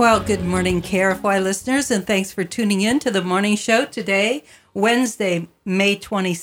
Well, good morning, KRFY listeners, and thanks for tuning in to the morning show today, Wednesday, May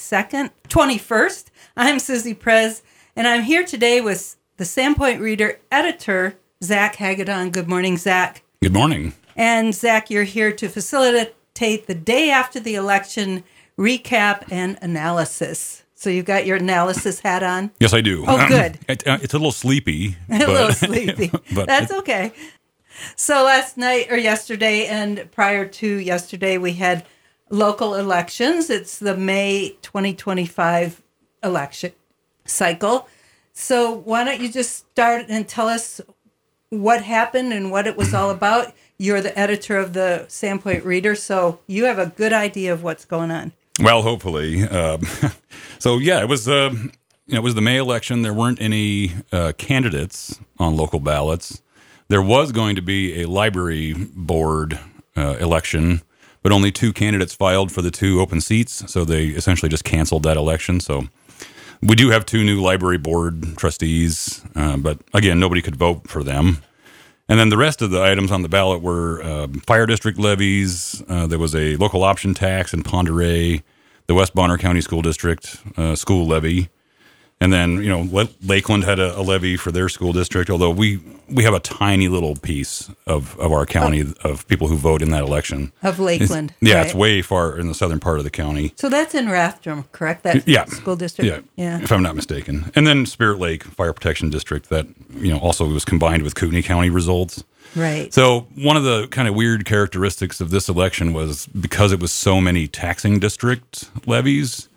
21st. I'm Susie Prez, and I'm here today with the Sandpoint Reader editor, Zach Hagedorn. Good morning, Zach. Good morning. And Zach, you're here to facilitate the day after the election recap and analysis. So you've got your analysis hat on? Yes, I do. Oh, good. It's a little sleepy. A little sleepy. But that's okay. So last night or yesterday and prior to yesterday, we had local elections. It's the May 2025 election cycle. So why don't you just start and tell us what happened and what it was all about? You're the editor of the Sandpoint Reader, so you have a good idea of what's going on. Well, hopefully. So yeah, it was the May election. There weren't any candidates on local ballots. There was going to be a library board election, but only 2 candidates filed for the 2 open seats, so they essentially just canceled that election. So we do have 2 new library board trustees, but again, nobody could vote for them. And then the rest of the items on the ballot were fire district levies. There was a local option tax in Pend Oreille, the West Bonner County School District school levy. And then, Lakeland had a levy for their school district, although we have a tiny little piece of our county of people who vote in that election. Of Lakeland. It's way far in the southern part of the county. So that's in Rathdrum, correct? That school district? Yeah, if I'm not mistaken. And then Spirit Lake Fire Protection District, that, also was combined with Kootenai County results. Right. So one of the kind of weird characteristics of this election was because it was so many taxing district levies,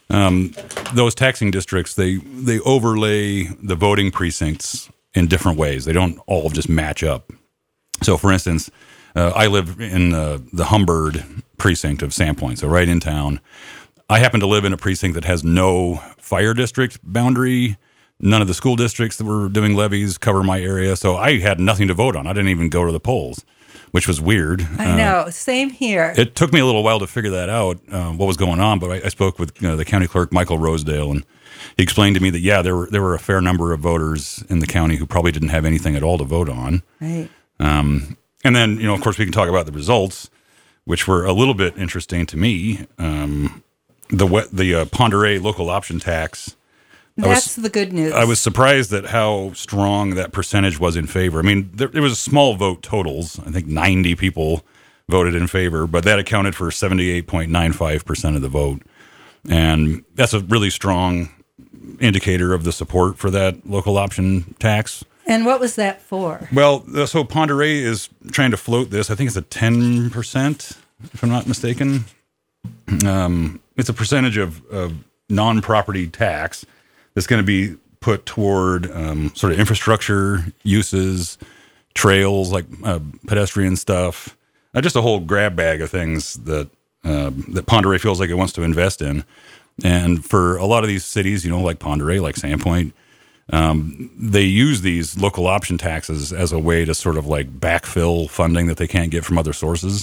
those taxing districts, they overlay the voting precincts in different ways. They don't all just match up. So, for instance, I live in the Humbird precinct of Sandpoint, so right in town. I happen to live in a precinct that has no fire district boundary. None of the school districts that were doing levies cover my area, so I had nothing to vote on. I didn't even go to the polls, which was weird. I know. Same here. It took me a little while to figure that out, what was going on, but I spoke with the county clerk, Michael Rosedale, and he explained to me that, there were a fair number of voters in the county who probably didn't have anything at all to vote on. Right. And then, of course, we can talk about the results, which were a little bit interesting to me. The Pend Oreille local option tax. That's the good news. I was surprised at how strong that percentage was in favor. I mean, there was small vote totals. I think 90 people voted in favor, but that accounted for 78.95% of the vote. And that's a really strong indicator of the support for that local option tax. And what was that for? Well, so Pend Oreille is trying to float this. I think it's a 10%, if I'm not mistaken. It's a percentage of non-property tax that's going to be put toward sort of infrastructure uses, trails like pedestrian stuff, just a whole grab bag of things that Pend Oreille feels like it wants to invest in. And for a lot of these cities, like Pend Oreille, like Sandpoint, they use these local option taxes as a way to sort of like backfill funding that they can't get from other sources.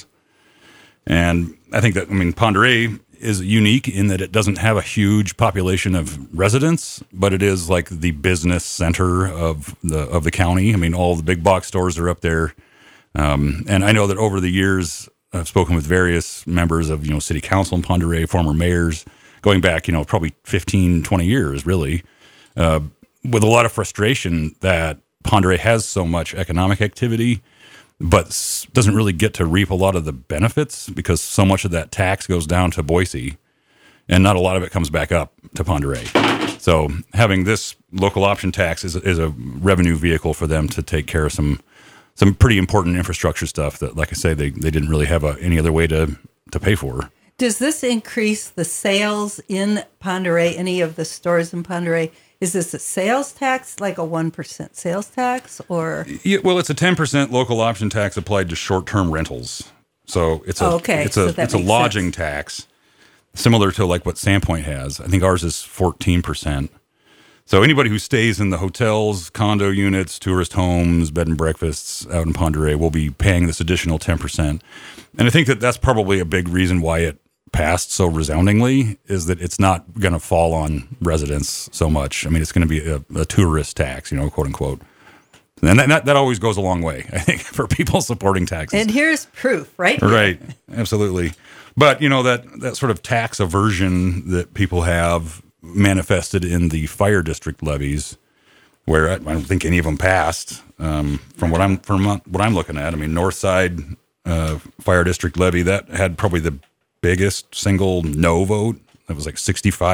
And I think that, Pend Oreille is unique in that it doesn't have a huge population of residents, but it is like the business center of the county. All the big box stores are up there. And I know that over the years, I've spoken with various members of, city council in Pend Oreille, former mayors, going back, probably 15, 20 years, really, with a lot of frustration that Pend Oreille has so much economic activity, but doesn't really get to reap a lot of the benefits because so much of that tax goes down to Boise and not a lot of it comes back up to Pend Oreille. So having this local option tax is a revenue vehicle for them to take care of some pretty important infrastructure stuff that, like I say, they didn't really have any other way to pay for. Does this increase the sales in Pend Oreille, any of the stores in Pend Oreille? Is this a sales tax, like a 1% sales tax, or? Yeah, well, it's a 10% local option tax applied to short-term rentals. So it's a lodging tax, similar to like what Sandpoint has. I think ours is 14%. So anybody who stays in the hotels, condo units, tourist homes, bed and breakfasts out in Pend Oreille will be paying this additional 10%. And I think that that's probably a big reason why it passed so resoundingly, is that it's not going to fall on residents so much. It's going to be a tourist tax, quote unquote. And that always goes a long way, I think, for people supporting taxes. And here's proof, right? Right. Absolutely. But, that sort of tax aversion that people have manifested in the fire district levies, where I don't think any of them passed, from what I'm looking at. I mean, North Side Fire District levy, that had probably the biggest single no vote. It was like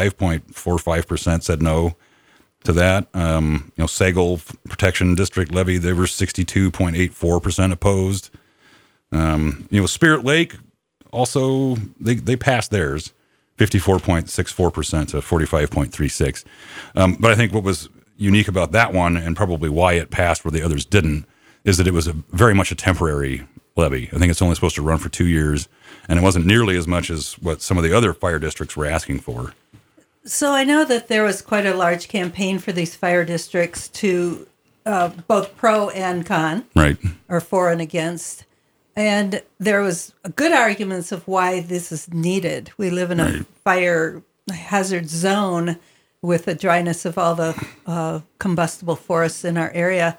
65.45% said no to that. Sagal Protection District levy, they were 62.84% opposed. Spirit Lake also, they passed theirs, 54.64% to 45.36. But I think what was unique about that one, and probably why it passed where the others didn't, is that it was very much a temporary levy. I think it's only supposed to run for 2 years, and it wasn't nearly as much as what some of the other fire districts were asking for. So I know that there was quite a large campaign for these fire districts to both pro and con, right, or for and against. And there was good arguments of why this is needed. We live in a fire hazard zone with the dryness of all the combustible forests in our area.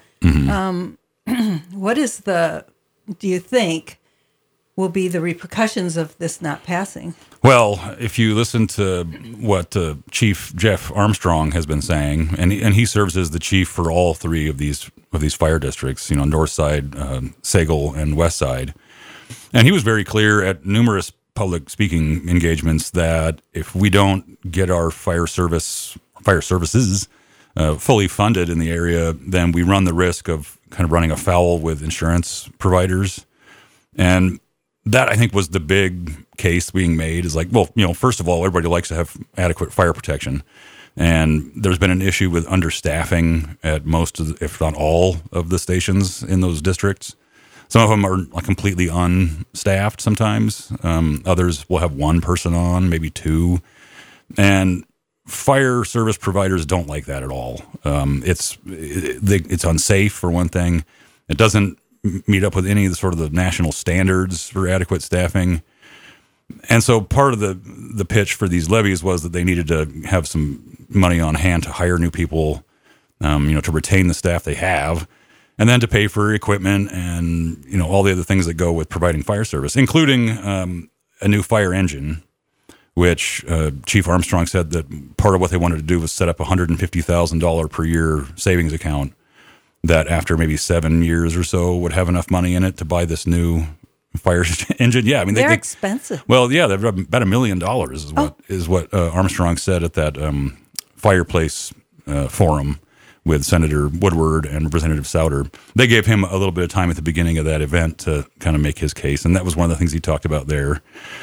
What do you think will be the repercussions of this not passing? Well, if you listen to what Chief Jeff Armstrong has been saying, and he serves as the chief for all three of these fire districts, North Side, Sagal, and West Side, and he was very clear at numerous public speaking engagements that if we don't get our fire services fully funded in the area, then we run the risk of kind of running afoul with insurance providers. And that, I think, was the big case being made, is like, well, first of all, everybody likes to have adequate fire protection. And there's been an issue with understaffing at most of if not all of the stations in those districts. Some of them are completely unstaffed sometimes. Others will have one person on, maybe two. And fire service providers don't like that at all. It's unsafe, for one thing. It doesn't meet up with any of the sort of the national standards for adequate staffing. And so part of the pitch for these levies was that they needed to have some money on hand to hire new people, to retain the staff they have, and then to pay for equipment and, all the other things that go with providing fire service, including a new fire engine, which Chief Armstrong said that part of what they wanted to do was set up a $150,000 per year savings account that after maybe 7 years or so would have enough money in it to buy this new fire engine. Yeah, I mean, they're expensive. Well, yeah, they're about $1 million is what Armstrong said at that fireplace forum with Senator Woodward and Representative Souter. They gave him a little bit of time at the beginning of that event to kind of make his case, and that was one of the things he talked about there.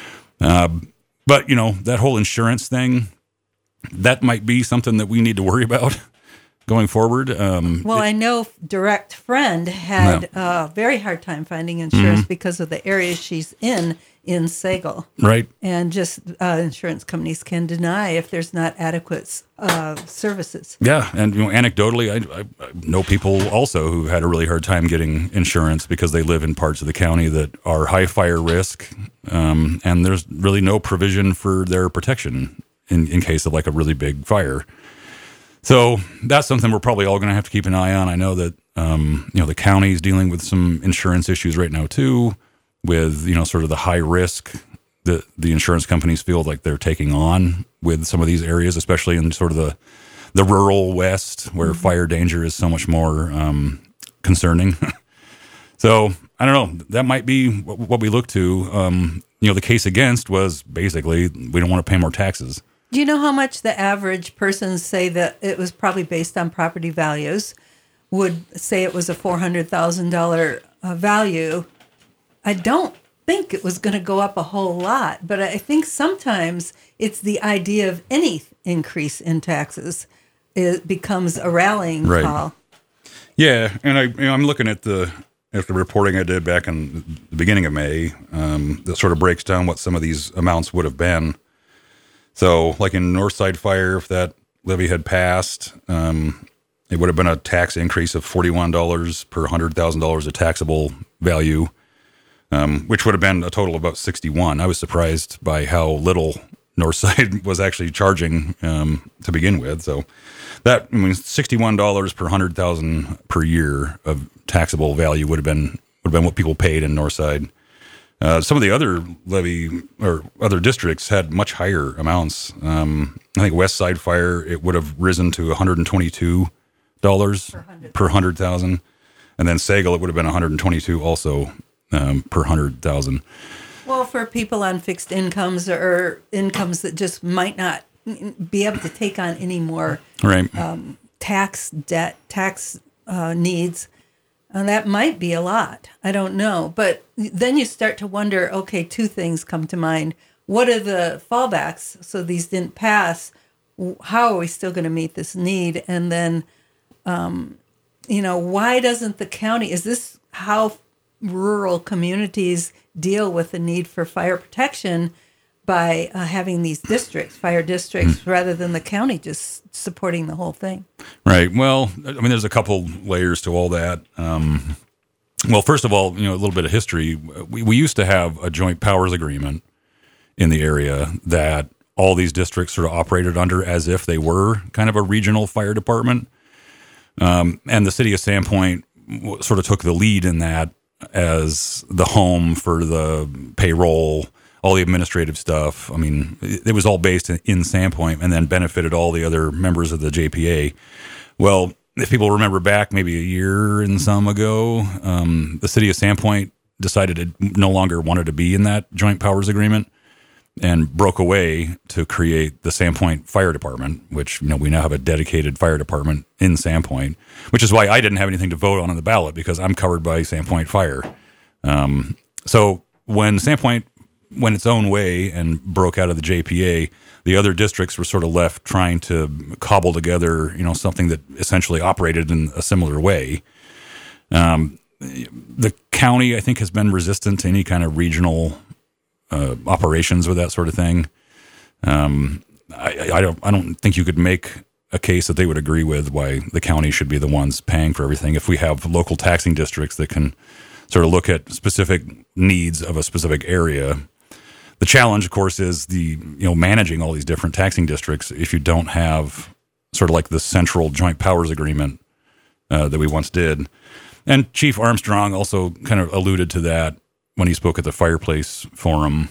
But that whole insurance thing, that might be something that we need to worry about going forward. I know Direct Friend had a very hard time finding insurance because of the area she's in Sagal. Right. And just insurance companies can deny if there's not adequate services. Yeah. And anecdotally, I know people also who had a really hard time getting insurance because they live in parts of the county that are high fire risk. And there's really no provision for their protection in case of a really big fire. So that's something we're probably all going to have to keep an eye on. I know that, the county's dealing with some insurance issues right now too, with, sort of the high risk that the insurance companies feel like they're taking on with some of these areas, especially in sort of the rural West where fire danger is so much more concerning. So I don't know, that might be what we look to. The case against was basically, we don't want to pay more taxes. Do you know how much the average person say that it was probably based on property values, would say it was a $400,000 value? I don't think it was going to go up a whole lot, but I think sometimes it's the idea of any increase in taxes. It becomes a rallying call. Yeah, and I'm looking at the reporting I did back in the beginning of May that sort of breaks down what some of these amounts would have been. So, like in Northside Fire, if that levy had passed, it would have been a tax increase of $41 per $100,000 of taxable value, which would have been a total of about $61. I was surprised by how little Northside was actually charging to begin with. So that, I mean, $61 per 100,000 per year of taxable value would have been what people paid in Northside. Some of the other levy or other districts had much higher amounts. I think West Side Fire, it would have risen to $122 per 100,000, and then Sagal, it would have been $122 also per 100,000. Well, for people on fixed incomes or incomes that just might not be able to take on any more tax debt, tax needs, that might be a lot. I don't know. But then you start to wonder, okay, two things come to mind. What are the fallbacks? So these didn't pass. How are we still going to meet this need? And then, why doesn't the county, is this how rural communities deal with the need for fire protection by having these districts, fire districts, rather than the county just supporting the whole thing? Right. Well, I mean, there's a couple layers to all that. Well, first of all, a little bit of history. We used to have a joint powers agreement in the area that all these districts sort of operated under as if they were kind of a regional fire department. And the city of Sandpoint sort of took the lead in that as the home for the payroll, all the administrative stuff. I mean, it was all based in Sandpoint and then benefited all the other members of the JPA. Well, if people remember back maybe a year and some ago, the city of Sandpoint decided it no longer wanted to be in that joint powers agreement and broke away to create the Sandpoint Fire Department, which, we now have a dedicated fire department in Sandpoint, which is why I didn't have anything to vote on the ballot because I'm covered by Sandpoint Fire. So when Sandpoint went its own way and broke out of the JPA, the other districts were sort of left trying to cobble together, something that essentially operated in a similar way. The county, I think, has been resistant to any kind of regional operations with that sort of thing. I don't think you could make a case that they would agree with why the county should be the ones paying for everything if we have local taxing districts that can sort of look at specific needs of a specific area. The challenge, of course, is the managing all these different taxing districts if you don't have sort of like the central joint powers agreement that we once did. And Chief Armstrong also kind of alluded to that when he spoke at the Fireplace Forum,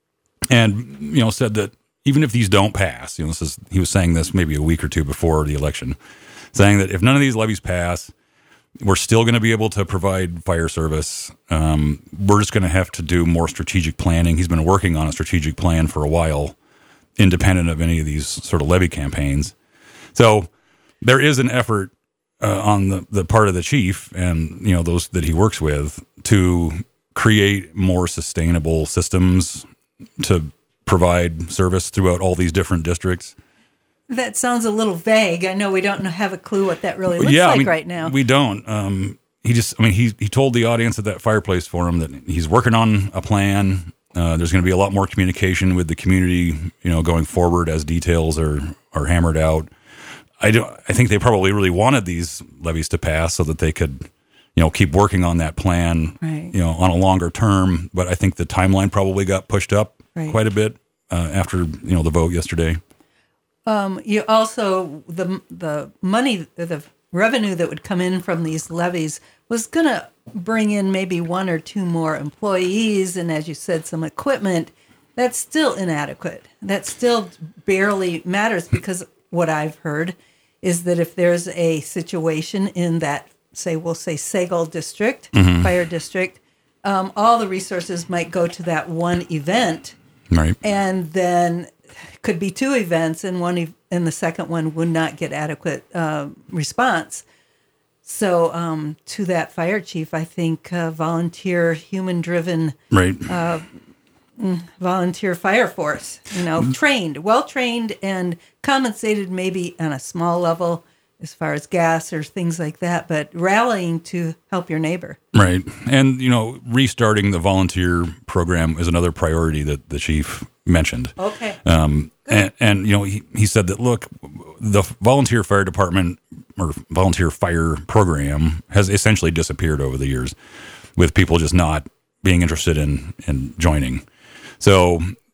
and said that even if these don't pass, he was saying this maybe a week or two before the election, saying that if none of these levies pass, we're still going to be able to provide fire service. We're just going to have to do more strategic planning. He's been working on a strategic plan for a while, independent of any of these sort of levy campaigns. So there is an effort on the part of the chief and those that he works with to create more sustainable systems to provide service throughout all these different districts. That sounds a little vague. I know we don't have a clue what that really looks like right now. We don't. He told the audience at that Fireplace Forum that he's working on a plan. There's going to be a lot more communication with the community, going forward as details are hammered out. I think they probably really wanted these levies to pass so that they could keep working on that plan, right, on a longer term. But I think the timeline probably got pushed up quite a bit after, the vote yesterday. You also, the money, the revenue that would come in from these levies was going to bring in maybe one or two more employees. And as you said, some equipment. That's still inadequate. That still barely matters because what I've heard is that if there's a situation in that, we'll say Sagal district, fire district, all the resources might go to that one event, right? And then could be two events, and the second one would not get adequate response. So, to that fire chief, I think volunteer, human-driven, volunteer fire force, well trained and compensated maybe on a small level as far as gas or things like that, but rallying to help your neighbor. Right. And, restarting the volunteer program is another priority that the chief mentioned. Okay. And he said that, look, the volunteer fire department or volunteer fire program has essentially disappeared over the years with people just not being interested in joining. So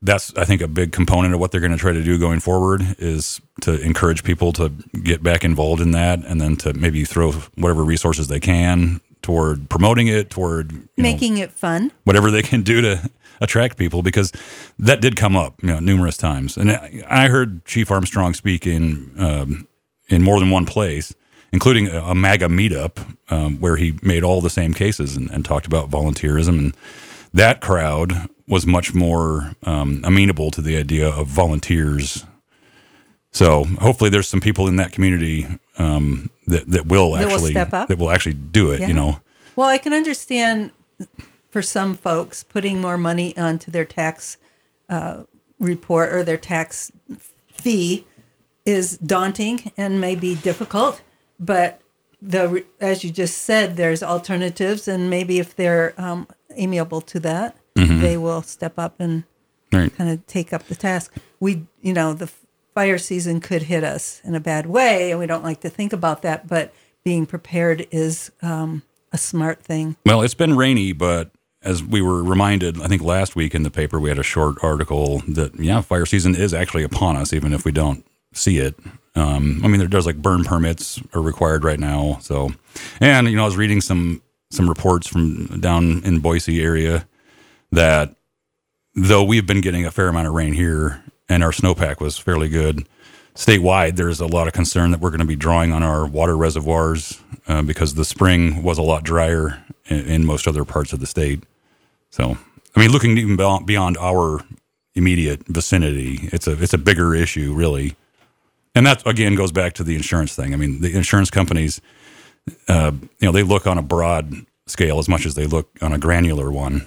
that's, I think, a big component of what they're going to try to do going forward is to encourage people to get back involved in that, and then to maybe throw whatever resources they can toward promoting it, toward making it fun, whatever they can do to attract people, because that did come up, numerous times. And I heard Chief Armstrong speak in more than one place, including a MAGA meetup where he made all the same cases and talked about volunteerism. And that crowd was much more amenable to the idea of volunteers. So hopefully there's some people in that community that will step up, that will actually do it. Yeah. Well, I can understand for some folks putting more money onto their tax report or their tax fee is daunting and may be difficult, but as you just said, there's alternatives, and maybe if they're amiable to that, they will step up and kind of take up the task. The fire season could hit us in a bad way, and we don't like to think about that, but being prepared is a smart thing. Well, it's been rainy, but as we were reminded, I think last week in the paper, we had a short article that, fire season is actually upon us, even if we don't see it. There's like burn permits are required right now. So, and, I was reading some reports from down in Boise area that though we've been getting a fair amount of rain here and our snowpack was fairly good, statewide, there's a lot of concern that we're going to be drawing on our water reservoirs because the spring was a lot drier in most other parts of the state. So, looking even beyond our immediate vicinity, it's a bigger issue, really. And that, again, goes back to the insurance thing. The insurance companies, they look on a broad scale as much as they look on a granular one.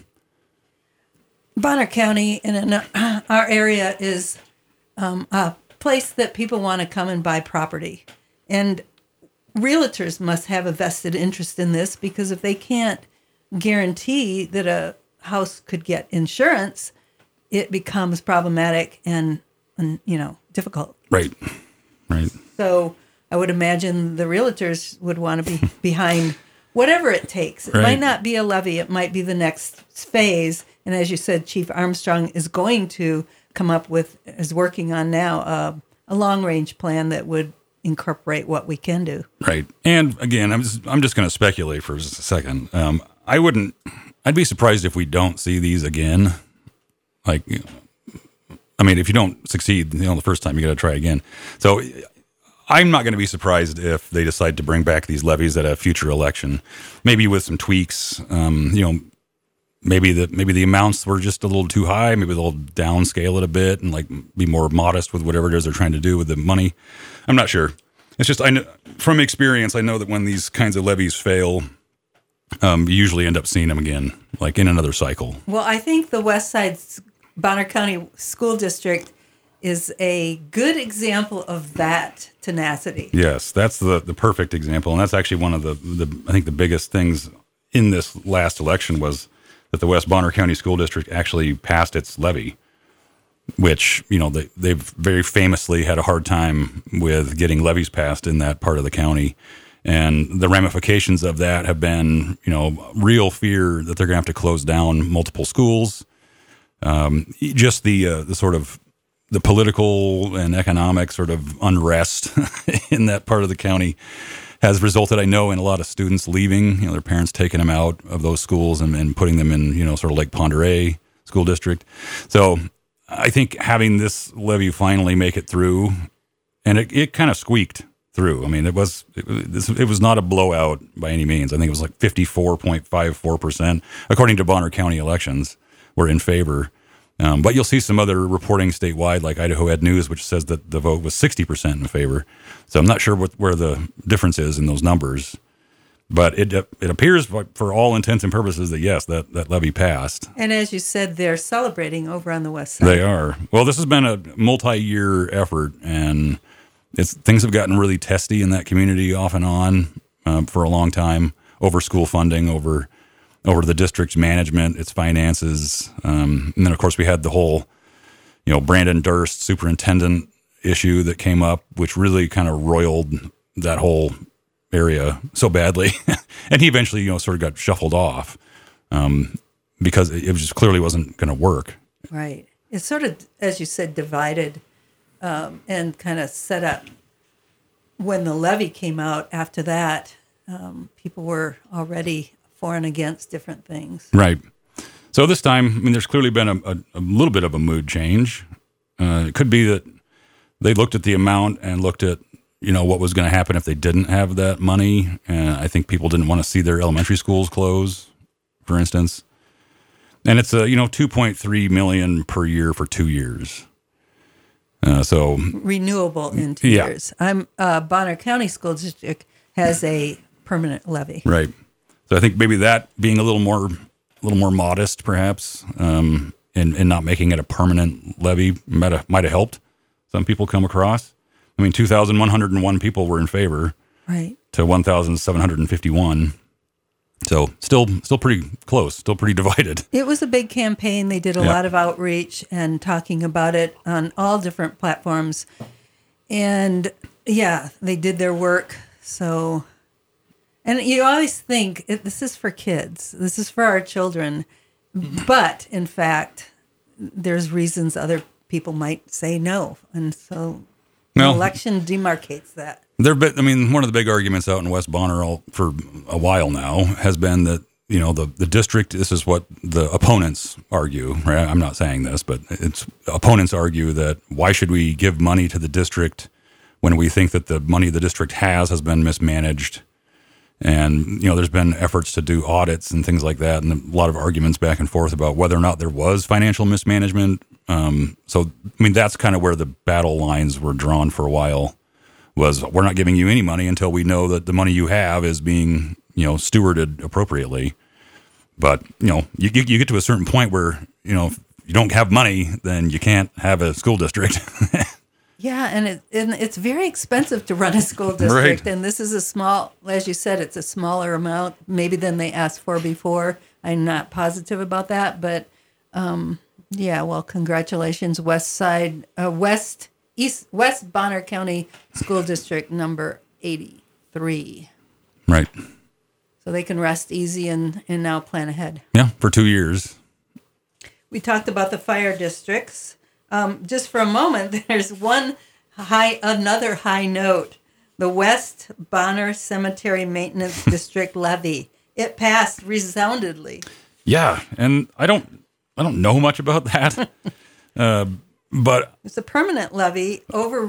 Bonner County in our area is a place that people want to come and buy property. And realtors must have a vested interest in this, because if they can't guarantee that a house could get insurance, it becomes problematic and difficult. Right. So I would imagine the realtors would want to be behind whatever it takes. It might not be a levy. It might be the next phase. And as you said, Chief Armstrong is going to come up is working on now a long-range plan that would incorporate what we can do. Right. And again, I'm just going to speculate for just a second. I'd be surprised if we don't see these again. If you don't succeed, the first time, you got to try again. So I'm not going to be surprised if they decide to bring back these levies at a future election, maybe with some tweaks. Maybe the amounts were just a little too high. Maybe they'll downscale it a bit and be more modest with whatever it is they're trying to do with the money. I'm not sure. It's just, I know from experience, I know that when these kinds of levies fail, you usually end up seeing them again, in another cycle. Well, I think the West Side Bonner County School District is a good example of that tenacity. Yes, that's the perfect example. And that's actually one of I think the biggest things in this last election was that the West Bonner County School District actually passed its levy, which, they've very famously had a hard time with getting levies passed in that part of the county. And the ramifications of that have been, real fear that they're going to have to close down multiple schools. Just the sort of the political and economic sort of unrest in that part of the county has resulted, I know, in a lot of students leaving, their parents taking them out of those schools and putting them in, sort of like Pend Oreille School District. So I think having this levy finally make it through, and it kind of squeaked through. It was not a blowout by any means. I think it was 54.54%, according to Bonner County elections, were in favor. But you'll see some other reporting statewide, like Idaho Ed News, which says that the vote was 60% in favor. So I'm not sure where the difference is in those numbers. But it appears, for all intents and purposes, that yes, that levy passed. And as you said, they're celebrating over on the west side. They are. Well, this has been a multi-year effort, and things have gotten really testy in that community off and on for a long time, over school funding, over the district's management, its finances. And then, of course, we had the whole, Brandon Durst superintendent issue that came up, which really kind of roiled that whole area so badly. And he eventually, sort of got shuffled off because it just clearly wasn't going to work. Right. It's sort of, as you said, divided and kind of set up. When the levy came out after that, people were already for and against different things. Right. So this time, I mean, there's clearly been a little bit of a mood change. It could be that they looked at the amount and looked at, what was going to happen if they didn't have that money. And I think people didn't want to see their elementary schools close, for instance. And it's $2.3 million per year for 2 years. So renewable in 2 years. Bonner County School District has a permanent levy. Right. So I think maybe that being a little more modest, perhaps, and not making it a permanent levy might have helped some people come across. I mean, 2,101 people were in favor, right, to 1,751. So still pretty close, still pretty divided. It was a big campaign. They did a lot of outreach and talking about it on all different platforms. And they did their work. So, and you always think this is for kids. This is for our children. But in fact, there's reasons other people might say no. And so the election demarcates that. One of the big arguments out in West Bonner for a while now has been that, the district, this is what the opponents argue, right? I'm not saying this, but opponents argue that why should we give money to the district when we think that the money the district has been mismanaged? And, there's been efforts to do audits and things like that, and a lot of arguments back and forth about whether or not there was financial mismanagement. That's kind of where the battle lines were drawn for a while. Was we're not giving you any money until we know that the money you have is being, stewarded appropriately. But, you get to a certain point where, if you don't have money, then you can't have a school district. And it's very expensive to run a school district. Right. And this is as you said, it's a smaller amount maybe than they asked for before. I'm not positive about that. But, congratulations, West Bonner County School District number 83. Right. So they can rest easy and now plan ahead. Yeah, for 2 years. We talked about the fire districts. Just for a moment, there's another high note. The West Bonner Cemetery Maintenance District levy. It passed resoundingly. Yeah, and I don't know much about that. But it's a permanent levy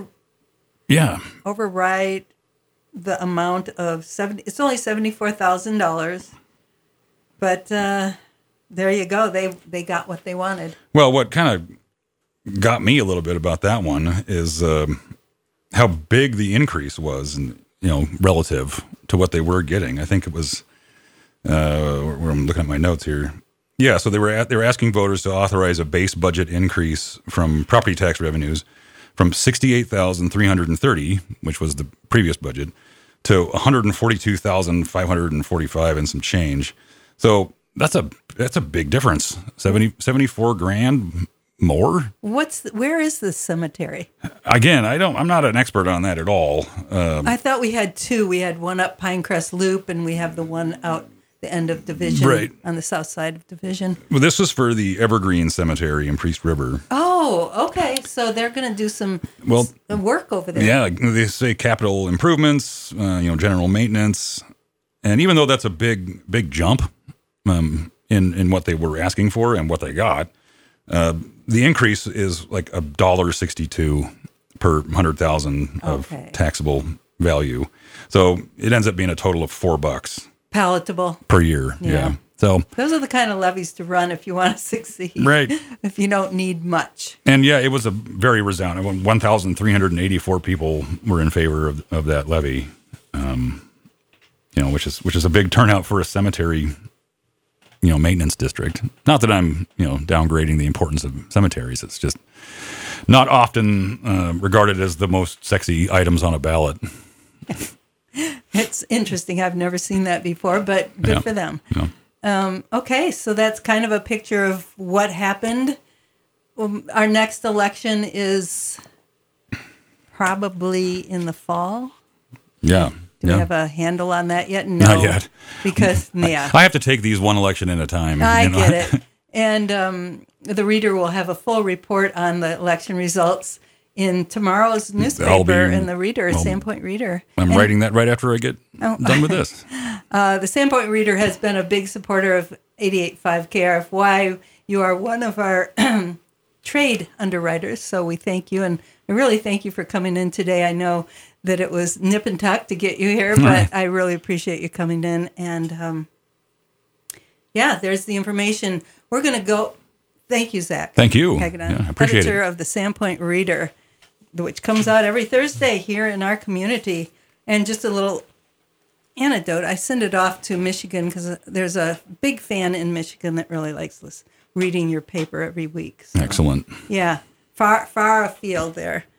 override the amount of it's only $74,000. But there you go. They got what they wanted. Well, what kind of got me a little bit about that one is how big the increase was, relative to what they were getting. I think it was where I'm looking at my notes here. Yeah, so they were asking voters to authorize a base budget increase from property tax revenues from $68,330, which was the previous budget, to $142,545 and some change. So that's a big difference. 74 grand more. Where is this cemetery? Again, I'm not an expert on that at all. I thought we had two. We had one up Pinecrest Loop, and we have the one out the end of Division, on the south side of Division. Well, this was for the Evergreen Cemetery in Priest River. Oh, okay. So they're going to do some work over there. Yeah, they say capital improvements, general maintenance, and even though that's a big jump in what they were asking for and what they got, the increase is like $1.62 per 100,000 of taxable value. So it ends up being a total of $4. Palatable per year. Yeah. So those are the kind of levies to run if you want to succeed. Right. If you don't need much. And it was a very resounding. 1,384 people were in favor of that levy. Which is a big turnout for a cemetery, maintenance district. Not that I'm, downgrading the importance of cemeteries. It's just not often regarded as the most sexy items on a ballot. It's interesting. I've never seen that before, but good for them. Yeah. Okay, so that's kind of a picture of what happened. Our next election is probably in the fall. Yeah. Do we have a handle on that yet? No. Not yet. Because, I have to take these one election at a time. I get it. And the Reader will have a full report on the election results in tomorrow's newspaper in the Reader, Sandpoint Reader. I'm writing that right after I get done with this. The Sandpoint Reader has been a big supporter of 88.5 KRFY. You are one of our trade underwriters, so we thank you. And I really thank you for coming in today. I know that it was nip and tuck to get you here, but I really appreciate you coming in. And there's the information. We're going to go. Thank you, Zach. Thank you. Hagedorn, I appreciate editor it. of the Sandpoint Reader, which comes out every Thursday here in our community. And just a little anecdote, I send it off to Michigan because there's a big fan in Michigan that really likes reading your paper every week. So, Excellent. yeah, far afield there.